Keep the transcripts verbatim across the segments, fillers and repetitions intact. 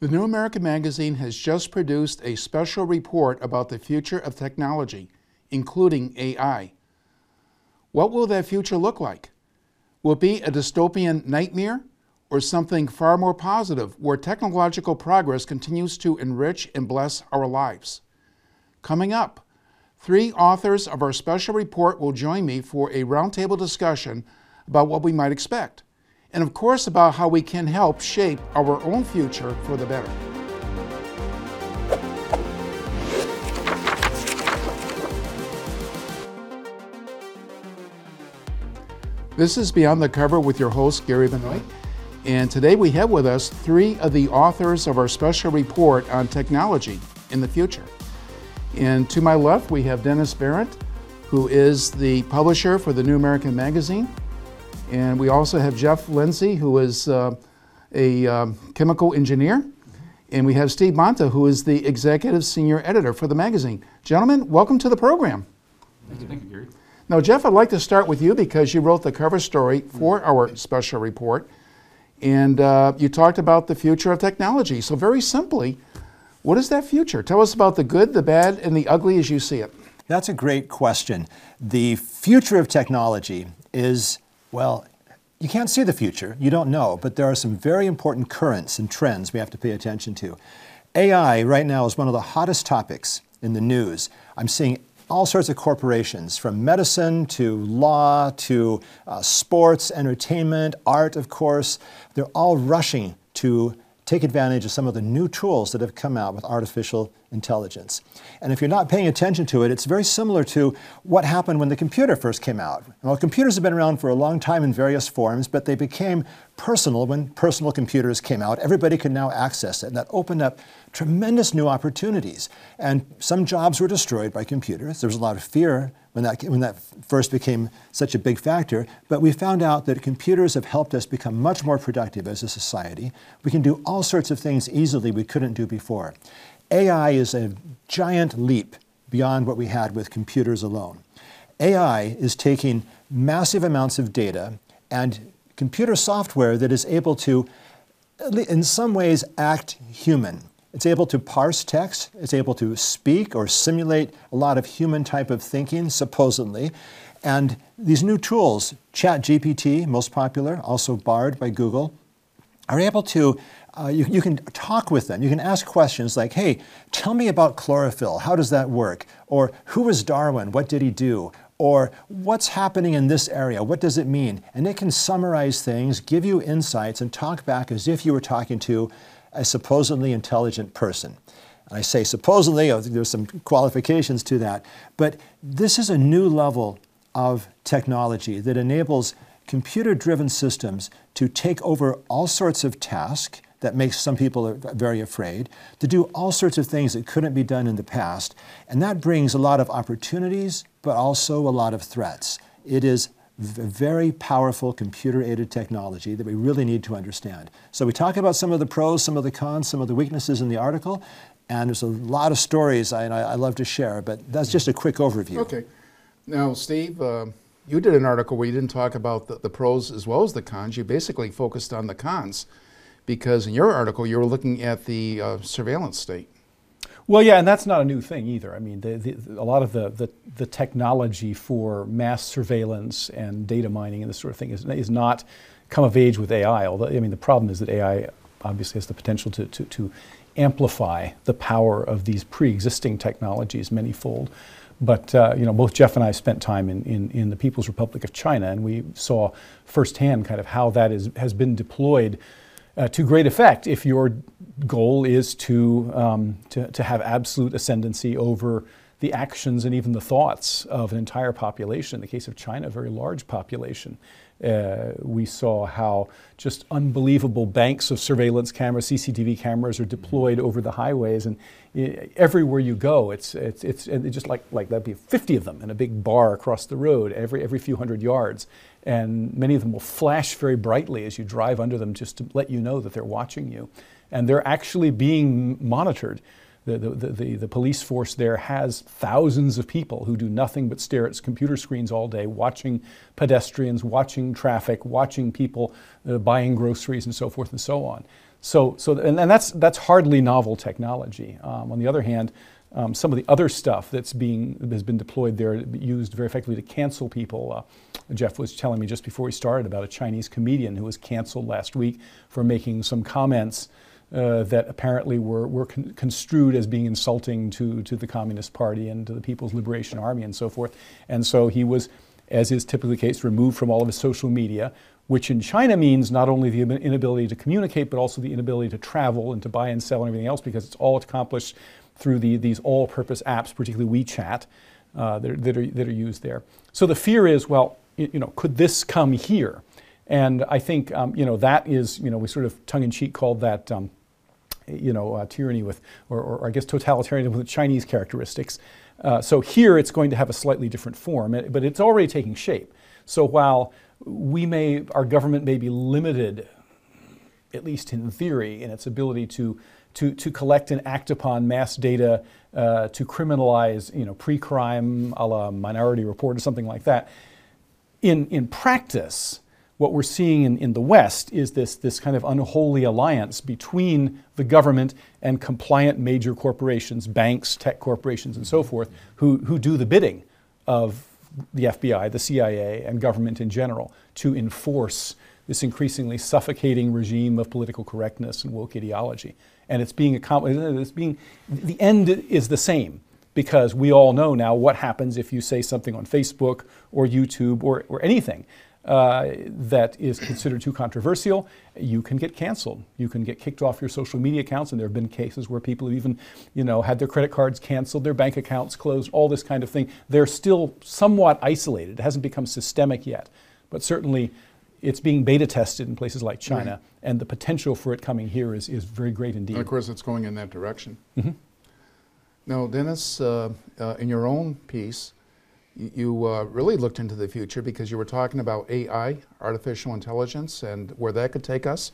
The New American Magazine has just produced a special report about the future of technology, including A I. What will that future look like? Will it be a dystopian nightmare or something far more positive where technological progress continues to enrich and bless our lives? Coming up, three authors of our special report will join me for a roundtable discussion about what we might expect, and of course about how we can help shape our own future for the better. This is Beyond the Cover with your host, Gary Benoit, and today we have with us three of the authors of our special report on technology in the future. And to my left, we have Dennis Behrendt, who is the publisher for the New American Magazine. And we also have Jeff Lindsay, who is uh, a um, chemical engineer. And we have Steve Bonta, who is the executive senior editor for the magazine. Gentlemen, welcome to the program. Thank you, Thank you, Gary. Now, Jeff, I'd like to start with you because you wrote the cover story for our special report. And uh, you talked about the future of technology. So very simply, what is that future? Tell us about the good, the bad, and the ugly as you see it. That's a great question. The future of technology is, well, you can't see the future, you don't know, but there are some very important currents and trends we have to pay attention to. A I right now is one of the hottest topics in the news. I'm seeing all sorts of corporations, from medicine to law to uh, sports, entertainment, art, of course. They're all rushing to take advantage of some of the new tools that have come out with artificial intelligence. And if you're not paying attention to it, it's very similar to what happened when the computer first came out. Well, computers have been around for a long time in various forms, but they became personal when personal computers came out. Everybody could now access it, and that opened up tremendous new opportunities. And some jobs were destroyed by computers. There was a lot of fear when that, when that first became such a big factor, but we found out that computers have helped us become much more productive as a society. We can do all sorts of things easily we couldn't do before. A I is a giant leap beyond what we had with computers alone. A I is taking massive amounts of data and computer software that is able to, in some ways, act human. It's able to parse text, it's able to speak or simulate a lot of human type of thinking, supposedly. And these new tools, ChatGPT, most popular, also Bard by Google, are able to, uh, you, you can talk with them. You can ask questions like, hey, tell me about chlorophyll, how does that work? Or who is Darwin, what did he do? Or what's happening in this area, what does it mean? And it can summarize things, give you insights, and talk back as if you were talking to a supposedly intelligent person. And I say supposedly, there's some qualifications to that, but this is a new level of technology that enables computer-driven systems to take over all sorts of tasks that makes some people very afraid, to do all sorts of things that couldn't be done in the past. And that brings a lot of opportunities, but also a lot of threats. It is a very powerful computer-aided technology that we really need to understand. So we talk about some of the pros, some of the cons, some of the weaknesses in the article, and there's a lot of stories I, I love to share, but that's just a quick overview. Okay. Now, Steve, uh, you did an article where you didn't talk about the, the pros as well as the cons. You basically focused on the cons, because in your article you were looking at the uh, surveillance state. Well, yeah, and that's not a new thing either. I mean, the, the, a lot of the, the, the technology for mass surveillance and data mining and this sort of thing is, is not come of age with A I. Although, I mean, the problem is that A I obviously has the potential to, to, to amplify the power of these pre-existing technologies manyfold. But, uh, you know, both Jeff and I spent time in, in, in the People's Republic of China, and we saw firsthand kind of how that is, has been deployed Uh, to great effect if your goal is to, um, to, to have absolute ascendancy over the actions and even the thoughts of an entire population. In the case of China, a very large population. Uh, we saw how just unbelievable banks of surveillance cameras, C C T V cameras, are deployed over the highways, and uh, everywhere you go, it's it's it's and just like like that'd be fifty of them in a big bar across the road, every every few hundred yards, and many of them will flash very brightly as you drive under them, just to let you know that they're watching you, and they're actually being monitored. The, the, the, the police force there has thousands of people who do nothing but stare at computer screens all day, watching pedestrians, watching traffic, watching people uh, buying groceries and so forth and so on. So, so and, and that's, that's hardly novel technology. Um, on the other hand, um, some of the other stuff that's being, has been deployed there, used very effectively to cancel people. Uh, Jeff was telling me just before we started about a Chinese comedian who was canceled last week for making some comments uh, that apparently were, were con construed as being insulting to, to the Communist Party and to the People's Liberation Army and so forth. And so he was, as is typically the case, removed from all of his social media, which in China means not only the inability to communicate, but also the inability to travel and to buy and sell and everything else, because it's all accomplished through the, these all-purpose apps, particularly WeChat, uh, that, are, that, are, that are used there. So the fear is, well, you, you know, could this come here? And I think, um, you know, that is, you know, we sort of tongue-in-cheek called that, um, you know, uh, tyranny with, or, or I guess totalitarianism with Chinese characteristics. Uh, so here it's going to have a slightly different form, but it's already taking shape. So while we may, our government may be limited, at least in theory, in its ability to, to, to collect and act upon mass data uh, to criminalize, you know, pre-crime a la Minority Report or something like that, in, in practice, what we're seeing in, in the West is this, this kind of unholy alliance between the government and compliant major corporations, banks, tech corporations, and so forth, who, who do the bidding of the F B I, the C I A, and government in general to enforce this increasingly suffocating regime of political correctness and woke ideology. And it's being accomplished, it's being, the end is the same, because we all know now what happens if you say something on Facebook or YouTube or, or anything uh, that is considered too controversial. You can get canceled. You can get kicked off your social media accounts, and there have been cases where people have even, you know, had their credit cards canceled, their bank accounts closed, all this kind of thing. They're still somewhat isolated. It hasn't become systemic yet, but certainly it's being beta tested in places like China, right. And the potential for it coming here is, is very great indeed. And of course, it's going in that direction. Mm-hmm. Now, Dennis, uh, uh, in your own piece, you uh, really looked into the future because you were talking about A I, artificial intelligence, and where that could take us.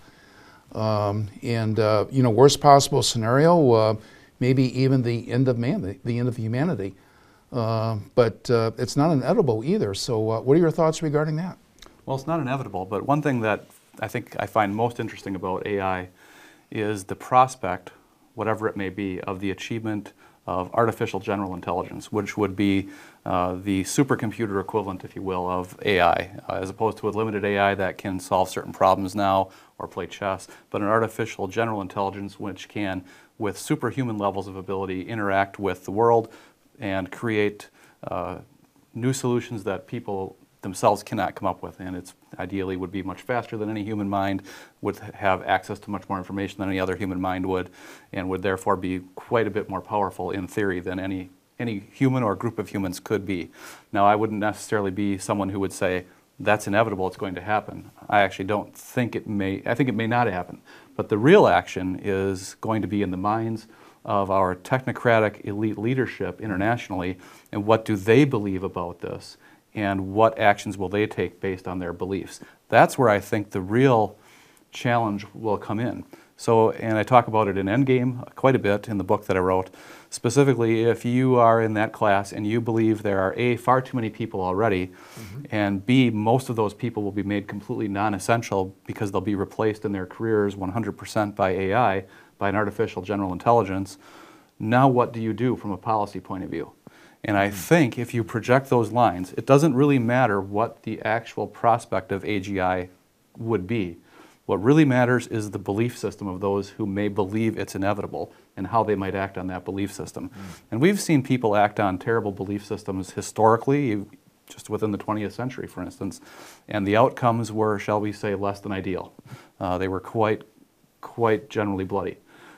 Um, and, uh, you know, worst possible scenario, uh, maybe even the end of man, the, the end of humanity. Uh, but uh, it's not inevitable either. So uh, what are your thoughts regarding that? Well, it's not inevitable, but one thing that I think I find most interesting about A I is the prospect, whatever it may be, of the achievement of artificial general intelligence, which would be uh, the supercomputer equivalent, if you will, of A I, uh, as opposed to a limited A I that can solve certain problems now or play chess, but an artificial general intelligence which can, with superhuman levels of ability, interact with the world and create uh, new solutions that people themselves cannot come up with, and it's ideally would be much faster than any human mind, would have access to much more information than any other human mind would, and would therefore be quite a bit more powerful in theory than any any human or group of humans could be. Now, I wouldn't necessarily be someone who would say that's inevitable, it's going to happen. I actually don't think it may, I think it may not happen, but the real action is going to be in the minds of our technocratic elite leadership internationally, and what do they believe about this? And what actions will they take based on their beliefs? That's where I think the real challenge will come in. So, and I talk about it in Endgame quite a bit in the book that I wrote. Specifically, if you are in that class and you believe there are A, far too many people already, mm-hmm. and B, most of those people will be made completely non-essential because they'll be replaced in their careers one hundred percent by A I, by an artificial general intelligence, now what do you do from a policy point of view? And I think if you project those lines, it doesn't really matter what the actual prospect of A G I would be. What really matters is the belief system of those who may believe it's inevitable and how they might act on that belief system. Mm. And we've seen people act on terrible belief systems historically, just within the twentieth century, for instance, and the outcomes were, shall we say, less than ideal. Uh, they were quite, quite generally bloody.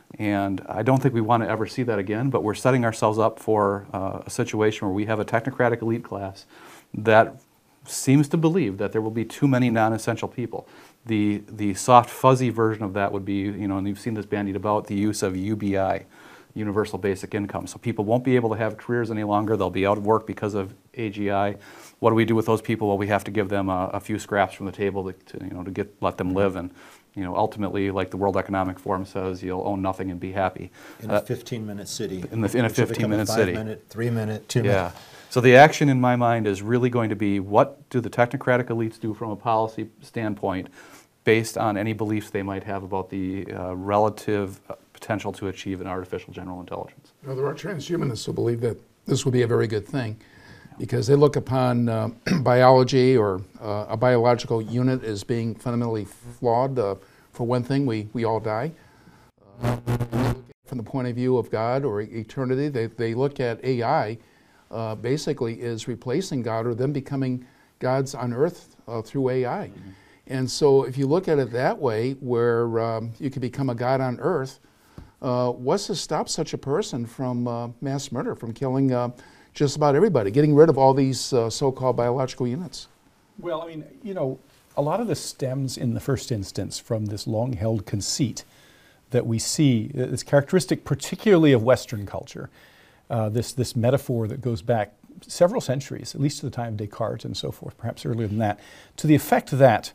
And I don't think we want to ever see that again, but we're setting ourselves up for uh, a situation where we have a technocratic elite class that seems to believe that there will be too many non-essential people. The, the soft, fuzzy version of that would be, you know, and you've seen this bandied about, the use of U B I, Universal Basic Income. So people won't be able to have careers any longer. They'll be out of work because of A G I. What do we do with those people? Well, we have to give them a, a few scraps from the table to, to, you know, to get, let them live. And you know, ultimately, like the World Economic Forum says, you'll own nothing and be happy. In a fifteen-minute city. In, the, in a fifteen-minute city. Five-minute, three-minute, two-minute. Yeah. So the action in my mind is really going to be, what do the technocratic elites do from a policy standpoint based on any beliefs they might have about the uh, relative potential to achieve an artificial general intelligence. Now, there are transhumanists who believe that this will be a very good thing because they look upon uh, biology or uh, a biological unit as being fundamentally flawed. Uh, for one thing, we, we all die. Uh, from the point of view of God or eternity, they, they look at A I uh, basically as replacing God or them becoming gods on earth uh, through A I. Mm-hmm. And so if you look at it that way, where um, you can become a god on earth, uh, what's to stop such a person from uh, mass murder, from killing uh, just about everybody, getting rid of all these uh, so-called biological units? Well, I mean, you know, a lot of this stems in the first instance from this long-held conceit that we see, it's characteristic particularly of Western culture, uh, this, this metaphor that goes back several centuries, at least to the time of Descartes and so forth, perhaps earlier than that, to the effect that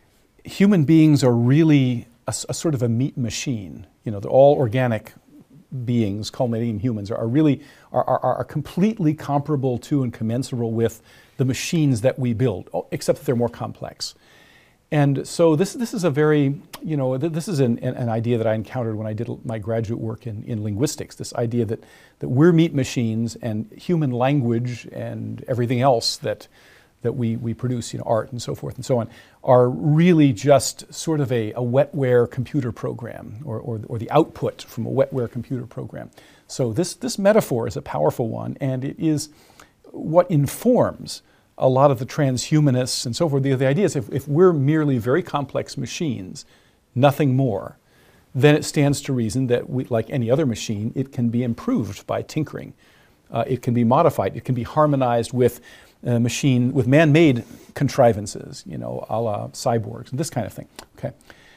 human beings are really a, a sort of a meat machine. You know, they're all organic beings, culminating in humans, are really are, are, are completely comparable to and commensurable with the machines that we build, except that they're more complex. And so this this is a very, you know, th this is an, an idea that I encountered when I did my graduate work in, in linguistics, this idea that, that we're meat machines and human language and everything else that that we, we produce, you know, art and so forth and so on, are really just sort of a, a wetware computer program or, or, or the output from a wetware computer program. So this, this metaphor is a powerful one, and it is what informs a lot of the transhumanists and so forth. The, the idea is if, if we're merely very complex machines, nothing more, then it stands to reason that we, like any other machine, it can be improved by tinkering. Uh, it can be modified. It can be harmonized with uh, machine, with man-made contrivances, you know, a la cyborgs and this kind of thing. Okay.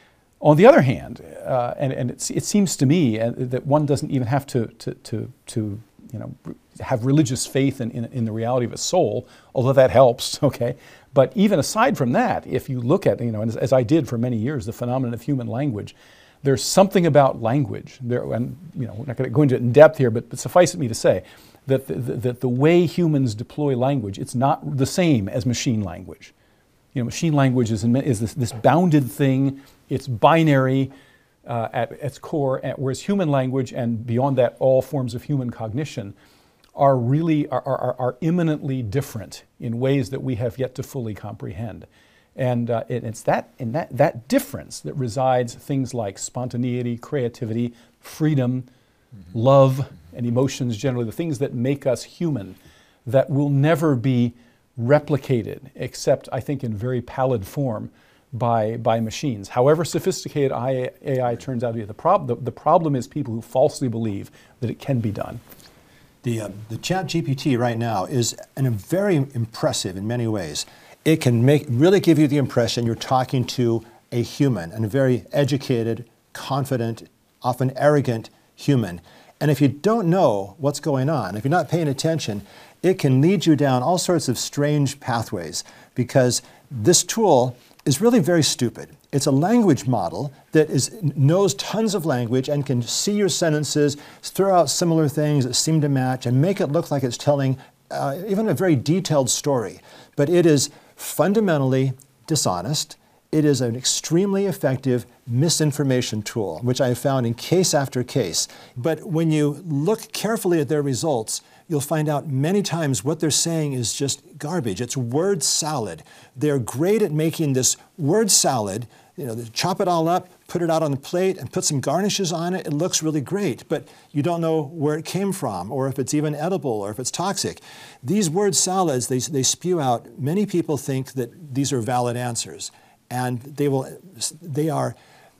On the other hand, uh, and, and it, it seems to me uh, that one doesn't even have to, to, to, to you know, have religious faith in, in, in the reality of a soul, although that helps, okay? But even aside from that, if you look at, you know, and as, as I did for many years, the phenomenon of human language, there's something about language, there, and you know, we're not going to go into it in depth here, but, but suffice it me to say that the, the, that the way humans deploy language, it's not the same as machine language. You know, machine language is, is this, this bounded thing, it's binary uh, at its core, whereas human language and beyond that all forms of human cognition are really, are, are, are imminently different in ways that we have yet to fully comprehend. And uh, it, it's that, in that, that difference that resides things like spontaneity, creativity, freedom, mm-hmm. love, mm-hmm. and emotions generally, the things that make us human, that will never be replicated, except I think in very pallid form, by, by machines. However sophisticated A I turns out to be, the, prob the, the problem is people who falsely believe that it can be done. The, uh, the ChatGPT right now is an, a very impressive in many ways. It can make, really give you the impression you're talking to a human, and a very educated, confident, often arrogant human. And if you don't know what's going on, if you're not paying attention, it can lead you down all sorts of strange pathways, because this tool is really very stupid. It's a language model that is, knows tons of language and can see your sentences, throw out similar things that seem to match, and make it look like it's telling uh, even a very detailed story. But it is fundamentally dishonest. It is an extremely effective misinformation tool, which I have found in case after case. But when you look carefully at their results, you'll find out many times what they're saying is just garbage. It's word salad. They're great at making this word salad, you know, they chop it all up, put it out on the plate, and put some garnishes on it. It looks really great, but you don't know where it came from, or if it's even edible, or if it's toxic. These word salads, they, they spew out, many people think that these are valid answers, and they, will, they are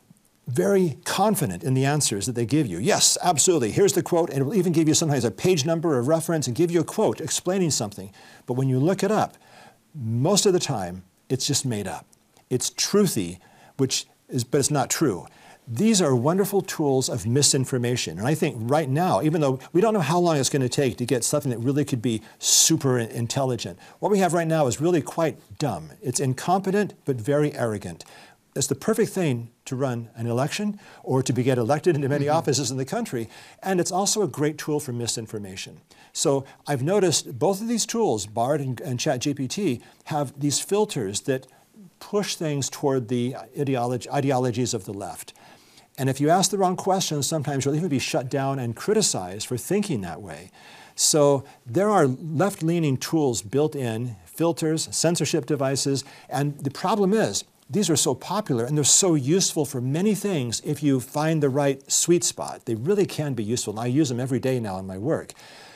very confident in the answers that they give you. Yes, absolutely, here's the quote, and it will even give you sometimes a page number, a reference, and give you a quote explaining something. But when you look it up, most of the time, it's just made up. It's truthy, which is, but it's not true. These are wonderful tools of misinformation. And I think right now, even though we don't know how long it's going to take to get something that really could be super intelligent, what we have right now is really quite dumb. It's incompetent, but very arrogant. It's the perfect thing to run an election or to be get elected into many mm-hmm. offices in the country. And it's also a great tool for misinformation. So I've noticed both of these tools, Bard and, and ChatGPT, have these filters that push things toward the ideology, ideologies of the left. And if you ask the wrong questions, sometimes you'll even be shut down and criticized for thinking that way. So there are left-leaning tools built in, filters, censorship devices, and the problem is, these are so popular and they're so useful for many things if you find the right sweet spot. They really can be useful, and I use them every day now in my work.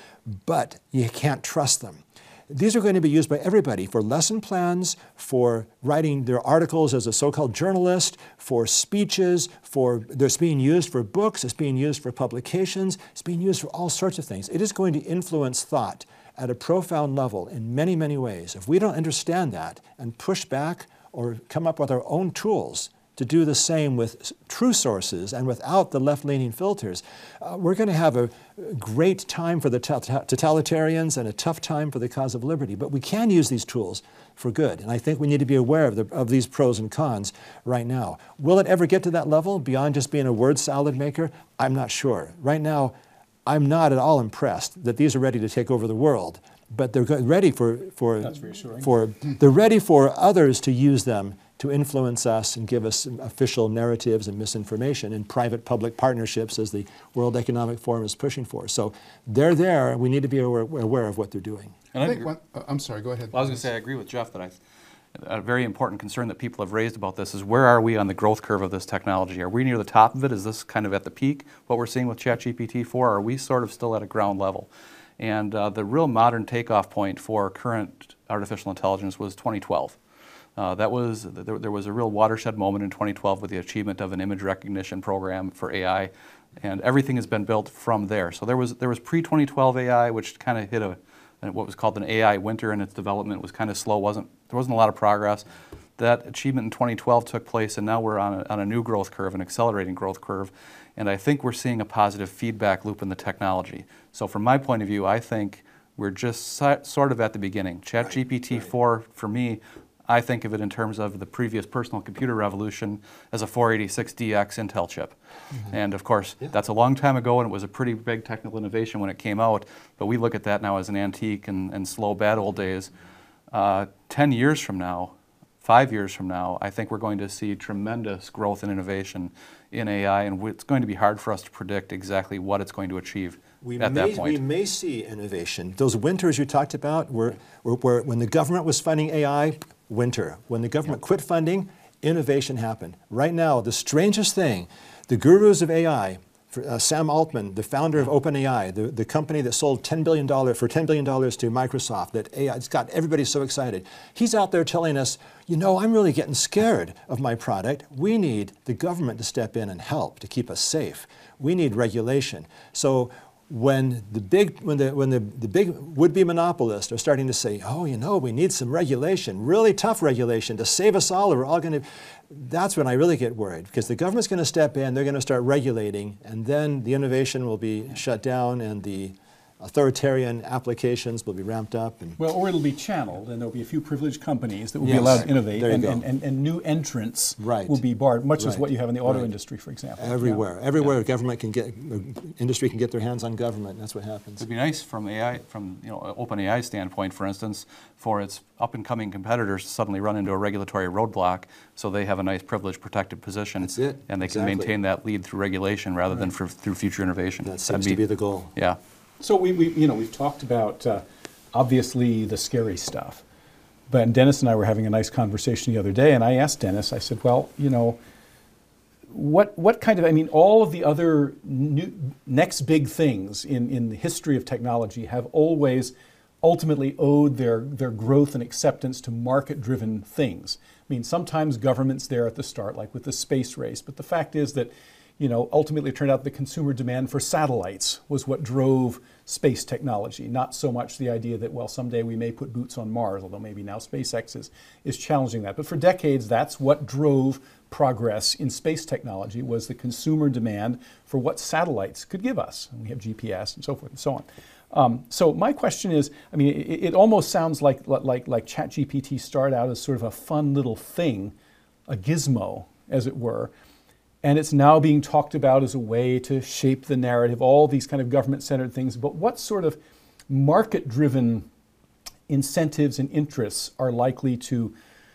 But you can't trust them. These are going to be used by everybody for lesson plans, for writing their articles as a so-called journalist, for speeches, for, it's being used for books, it's being used for publications, it's being used for all sorts of things. It is going to influence thought at a profound level in many, many ways. If we don't understand that and push back or come up with our own tools to do the same with true sources and without the left-leaning filters, uh, we're going to have a great time for the totalitarians and a tough time for the cause of liberty. But we can use these tools for good, and I think we need to be aware of, the, of these pros and cons right now. Will it ever get to that level, beyond just being a word salad maker? I'm not sure. Right now, I'm not at all impressed that these are ready to take over the world, but they're ready for, for, That's reassuring. for they're ready for others to use them to influence us and give us official narratives and misinformation in private-public partnerships, as the World Economic Forum is pushing for. So they're there. We need to be aware, aware of what they're doing. And I I think agree. one, uh, I'm sorry, go ahead. Well, I was going to say, I agree with Jeff that I, a very important concern that people have raised about this is, where are we on the growth curve of this technology? Are we near the top of it? Is this kind of at the peak, what we're seeing with ChatGPT four? Or are we sort of still at a ground level? And uh, the real modern takeoff point for current artificial intelligence was twenty twelve. Uh, that was, there, there was a real watershed moment in twenty twelve with the achievement of an image recognition program for A I, and everything has been built from there. So there was, there was pre twenty twelve A I, which kind of hit a, what was called an A I winter, and its development was kind of slow. wasn't There wasn't a lot of progress. That achievement in twenty twelve took place, and now we're on a, on a new growth curve, an accelerating growth curve, and I think we're seeing a positive feedback loop in the technology. So from my point of view, I think we're just si sort of at the beginning. ChatGPT four, for me, I think of it in terms of the previous personal computer revolution as a four eighty-six D X Intel chip. Mm-hmm. And of course, yeah. that's a long time ago, and it was a pretty big technical innovation when it came out, but we look at that now as an antique and, and slow, bad old days. Uh, ten years from now, five years from now, I think we're going to see tremendous growth and innovation in A I, and it's going to be hard for us to predict exactly what it's going to achieve we at may, that point. We may see innovation. Those winters you talked about were, were, were when the government was funding A I, winter. When the government quit funding, innovation happened. Right now, the strangest thing, the gurus of A I, for, uh, Sam Altman, the founder of OpenAI, the, the company that sold ten billion dollars for ten billion dollars to Microsoft, that A I, it's got everybody so excited. He's out there telling us, you know, I'm really getting scared of my product. We need the government to step in and help to keep us safe. We need regulation. So when the big, when the, when the, the big would-be monopolists are starting to say, oh, you know, we need some regulation, really tough regulation to save us all, or we're all going to, that's when I really get worried, because the government's going to step in, they're going to start regulating, and then the innovation will be shut down and the authoritarian applications will be ramped up. And well, or it'll be channeled, and there'll be a few privileged companies that will yes. be allowed to innovate, There you and, go. and, and, and new entrants right. will be barred, much right. as what you have in the auto right. industry, for example. Everywhere, yeah. everywhere yeah. government can get, industry can get their hands on government, that's what happens. It'd be nice from A I, from you know, OpenAI standpoint, for instance, for its up-and-coming competitors to suddenly run into a regulatory roadblock, so they have a nice privileged protected position. That's it. And they exactly. can maintain that lead through regulation rather right. than for, through future innovation. That seems be, to be the goal. Yeah. So we, we, you know, we've talked about uh, obviously the scary stuff, but Dennis and I were having a nice conversation the other day, and I asked Dennis, I said, well, you know, what what kind of, I mean, all of the other new, next big things in, in the history of technology have always ultimately owed their, their growth and acceptance to market-driven things. I mean, sometimes government's there at the start, like with the space race, but the fact is that, you know, ultimately it turned out the consumer demand for satellites was what drove space technology, not so much the idea that, well, someday we may put boots on Mars, although maybe now SpaceX is, is challenging that. But for decades, that's what drove progress in space technology, was the consumer demand for what satellites could give us. And we have G P S and so forth and so on. Um, so my question is, I mean, it, it almost sounds like, like, like ChatGPT started out as sort of a fun little thing, a gizmo, as it were, and it's now being talked about as a way to shape the narrative, all these kind of government-centered things. But what sort of market-driven incentives and interests are likely to,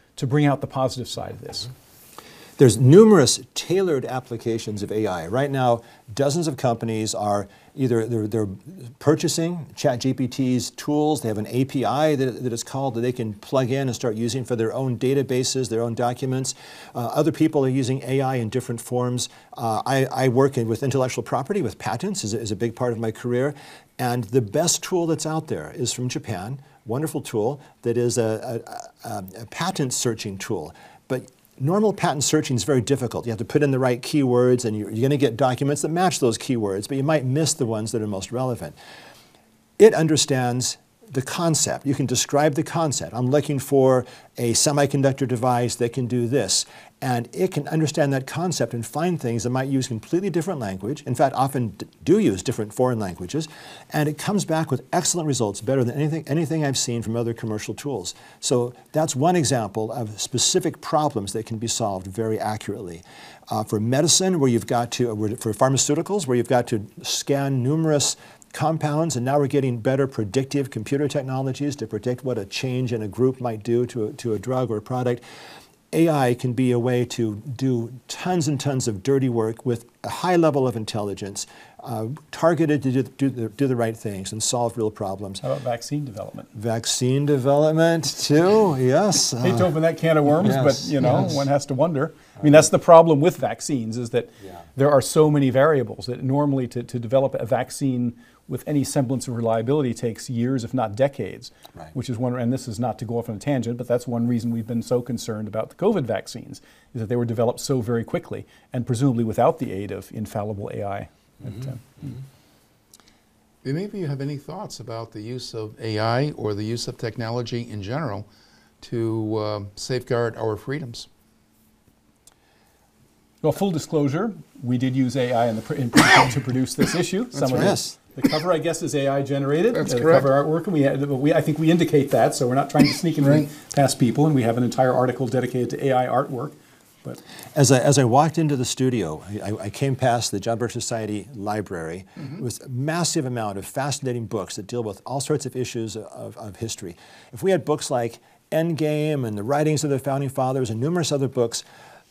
to bring out the positive side of this. There's numerous tailored applications of A I. Right now, dozens of companies are either they're, they're purchasing ChatGPT's tools. They have an A P I that, that is called that they can plug in and start using for their own databases, their own documents. Uh, other people are using A I in different forms. Uh, I, I work in, with intellectual property, with patents, is a, is a big part of my career. And the best tool that's out there is from Japan. Wonderful tool that is a, a, a, a patent searching tool. But normal patent searching is very difficult. You have to put in the right keywords, and you're, you're going to get documents that match those keywords, but you might miss the ones that are most relevant. It understands the concept. You can describe the concept. I'm looking for a semiconductor device that can do this. And it can understand that concept and find things that might use completely different language. In fact, often do use different foreign languages. And it comes back with excellent results, better than anything, anything I've seen from other commercial tools. So that's one example of specific problems that can be solved very accurately. Uh, for medicine, where you've got to, for pharmaceuticals, where you've got to scan numerous compounds, and now we're getting better predictive computer technologies to predict what a change in a group might do to a, to a drug or a product. A I can be a way to do tons and tons of dirty work with a high level of intelligence, uh, targeted to do, do, the, do the right things and solve real problems. How about vaccine development? Vaccine development too, yes. I hate to open that can of worms, yes, but you know, yes. one has to wonder. I mean, that's the problem with vaccines, is that Yeah. there are so many variables that normally to, to develop a vaccine with any semblance of reliability takes years, if not decades, Right. which is one, and this is not to go off on a tangent, but that's one reason we've been so concerned about the COVID vaccines, is that they were developed so very quickly, and presumably without the aid of infallible A I. Mm-hmm. But, uh, Do any of you have any thoughts about the use of A I or the use of technology in general to uh, safeguard our freedoms? Well, full disclosure, we did use A I in the pr- in print to produce this issue. Some of right. the, the cover, I guess, is A I generated. That's uh, the correct. cover artwork, and we, had, we, I think we indicate that, so we're not trying to sneak in Right. past people, and we have an entire article dedicated to A I artwork. But As I, as I walked into the studio, I, I came past the John Birch Society library Mm-hmm. with a massive amount of fascinating books that deal with all sorts of issues of, of history. If we had books like Endgame and the writings of the Founding Fathers and numerous other books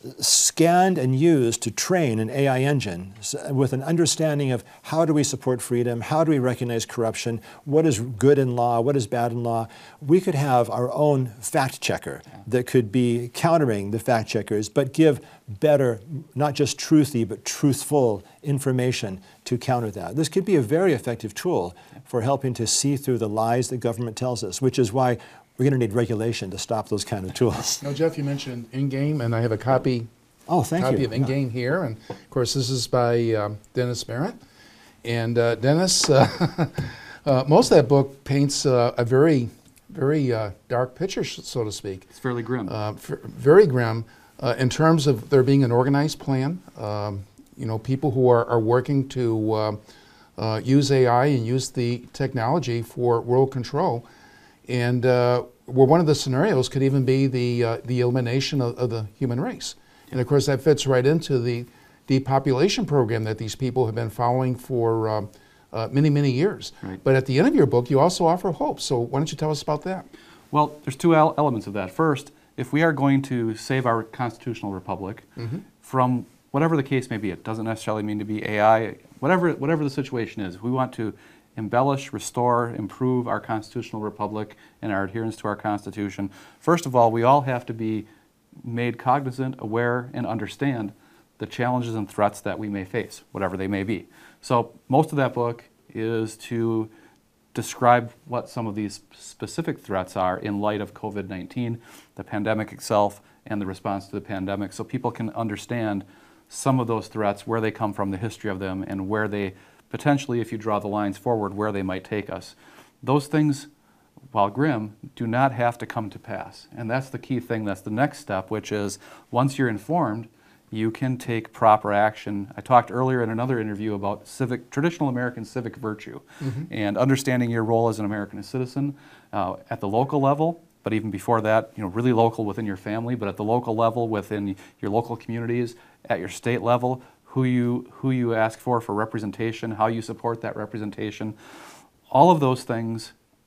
scanned and used to train an A I engine with an understanding of how do we support freedom, how do we recognize corruption, what is good in law, what is bad in law, we could have our own fact checker that could be countering the fact checkers, but give better, not just truthy, but truthful information to counter that. This could be a very effective tool for helping to see through the lies the government tells us, which is why we're going to need regulation to stop those kind of tools. Now, Jeff, you mentioned In-Game, and I have a copy, Oh, thank copy you. of In-Game here. And, of course, this is by um, Dennis Merritt. And uh, Dennis, uh, uh, most of that book paints uh, a very, very uh, dark picture, so to speak. It's fairly grim. Uh, f- very grim uh, in terms of there being an organized plan. Um, you know, people who are, are working to uh, uh, use A I and use the technology for world control. And uh, where one of the scenarios could even be the, uh, the elimination of, of the human race. And of course that fits right into the depopulation program that these people have been following for uh, uh, many, many years. Right. But at the end of your book, you also offer hope. So why don't you tell us about that? Well, there's two el- elements of that. First, if we are going to save our constitutional republic from whatever the case may be, it doesn't necessarily mean to be A I, whatever, whatever the situation is, we want to embellish, restore, improve our constitutional republic and our adherence to our Constitution. First of all, we all have to be made cognizant, aware, and understand the challenges and threats that we may face, whatever they may be. So most of that book is to describe what some of these specific threats are in light of COVID nineteen, the pandemic itself, and the response to the pandemic, so people can understand some of those threats, where they come from, the history of them, and where they potentially, if you draw the lines forward, where they might take us. Those things, while grim, do not have to come to pass. And that's the key thing. That's the next step, which is once you're informed, you can take proper action. I talked earlier in another interview about civic, traditional American civic virtue, mm-hmm. and understanding your role as an American citizen uh, at the local level, but even before that, you know, really local within your family, but at the local level within your local communities, at your state level, who you who you ask for for representation, how you support that representation. All of those things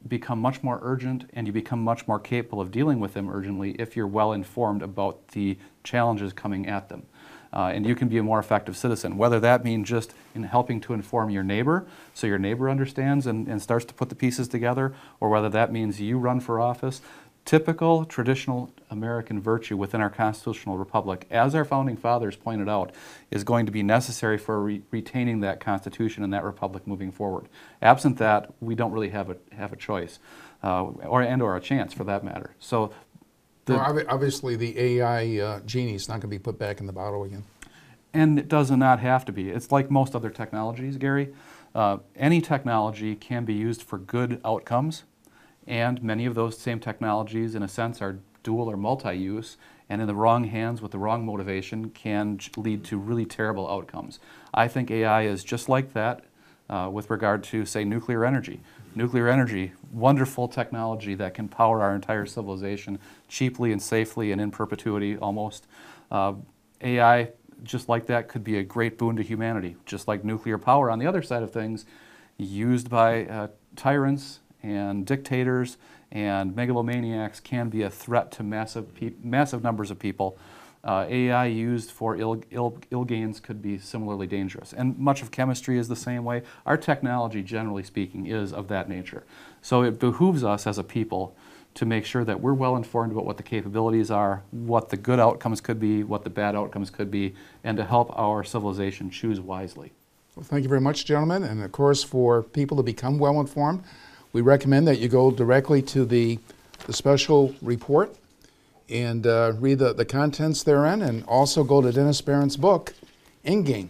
become much more urgent, and you become much more capable of dealing with them urgently if you're well informed about the challenges coming at them. Uh, and you can be a more effective citizen, whether that means just in helping to inform your neighbor so your neighbor understands and, and starts to put the pieces together, or whether that means you run for office. Typical traditional American virtue within our constitutional republic, as our founding fathers pointed out, is going to be necessary for re retaining that constitution and that republic moving forward. Absent that, we don't really have a, have a choice, uh, or, and or a chance for that matter. So. The, well, obviously, the A I uh, genie is not going to be put back in the bottle again. And it does not have to be. It's like most other technologies, Gary. Uh, any technology can be used for good outcomes, and many of those same technologies, in a sense, are dual or multi-use, and in the wrong hands with the wrong motivation can lead to really terrible outcomes. I think A I is just like that uh, with regard to, say, nuclear energy. Nuclear energy, wonderful technology that can power our entire civilization cheaply and safely and in perpetuity almost. Uh, A I, just like that, could be a great boon to humanity, just like nuclear power on the other side of things, used by uh, tyrants and dictators and megalomaniacs can be a threat to massive, pe massive numbers of people. Uh, A I used for ill, ill, ill gains could be similarly dangerous. And much of chemistry is the same way. Our technology, generally speaking, is of that nature. So it behooves us as a people to make sure that we're well informed about what the capabilities are, what the good outcomes could be, what the bad outcomes could be, and to help our civilization choose wisely. Well, thank you very much, gentlemen. And of course, for people to become well informed, we recommend that you go directly to the, the special report and uh, read the, the contents therein, and also go to Dennis Barron's book, Endgame,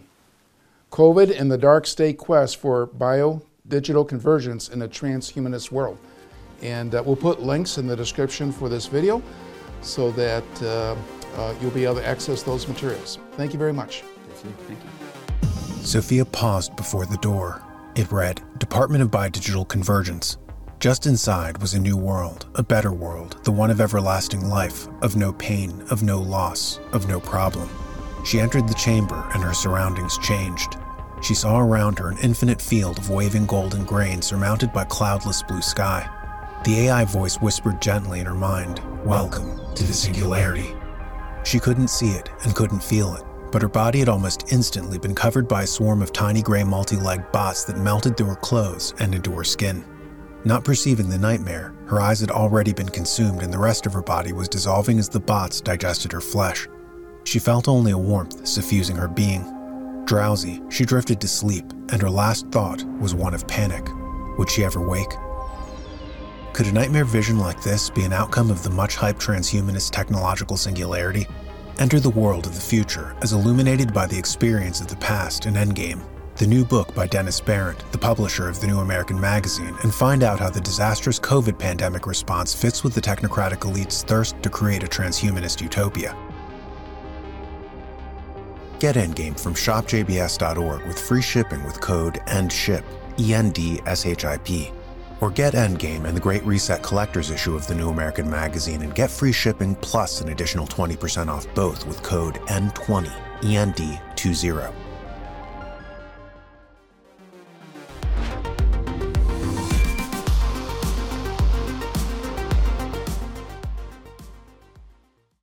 COVID and the Dark State Quest for Bio-Digital Convergence in a Transhumanist World. And uh, we'll put links in the description for this video so that uh, uh, you'll be able to access those materials. Thank you very much. Thank you. Thank you. Sophia paused before the door. It read, Department of Biodigital Convergence. Just inside was a new world, a better world, the one of everlasting life, of no pain, of no loss, of no problem. She entered the chamber and her surroundings changed. She saw around her an infinite field of waving golden grain surmounted by cloudless blue sky. The A I voice whispered gently in her mind, Welcome to the singularity. She couldn't see it and couldn't feel it, but her body had almost instantly been covered by a swarm of tiny gray multi-legged bots that melted through her clothes and into her skin. Not perceiving the nightmare, her eyes had already been consumed and the rest of her body was dissolving as the bots digested her flesh. She felt only a warmth suffusing her being. Drowsy, she drifted to sleep, and her last thought was one of panic. Would she ever wake? Could a nightmare vision like this be an outcome of the much-hyped transhumanist technological singularity? Enter the world of the future as illuminated by the experience of the past in Endgame, the new book by Dennis Barron, the publisher of the New American Magazine, and find out how the disastrous COVID pandemic response fits with the technocratic elite's thirst to create a transhumanist utopia. Get Endgame from shop j b s dot org with free shipping with code ENDSHIP, E N D S H I P. Or get Endgame and the Great Reset Collector's issue of the New American Magazine and get free shipping plus an additional twenty percent off both with code N twenty, E N D twenty.